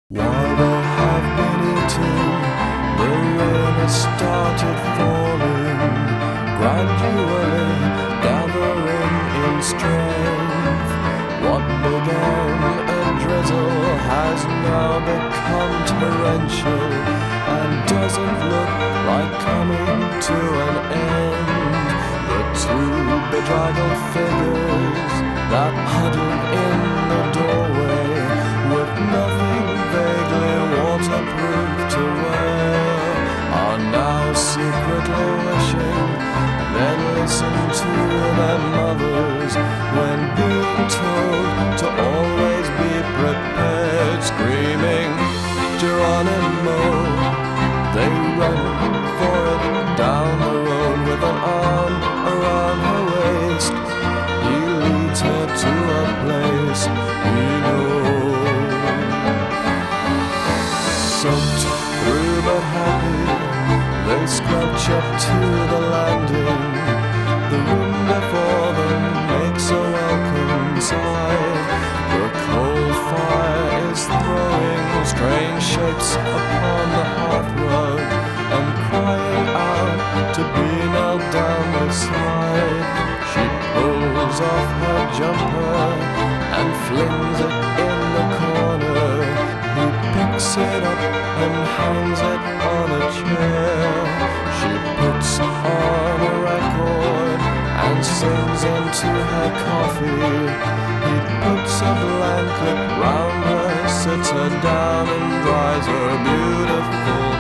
While they have been eating, the rain has started falling, gradually gathering in strength. What began a drizzle has now become torrential and doesn't look like coming to an end. The two bedraggled figures that huddled in the doorway with nothing vaguely waterproof to wear are now secretly wishing they'd listen to their mothers when being told to always be prepared, screaming Geronimo. They run for it down the road with an arm around her waist. He leads her to a place he knows. Soaked through but happy, they scrunch up to the landing. The room before them makes a welcome sight. The coal fire is throwing strange shapes upon the hearthrug and crying out to be knelt down beside. She pulls off her jumper and flings it in the corner. He picks it up and hangs it on a chair. She puts on a record and sings into her coffee. He puts a blanket round her, sits her down and dries her beautiful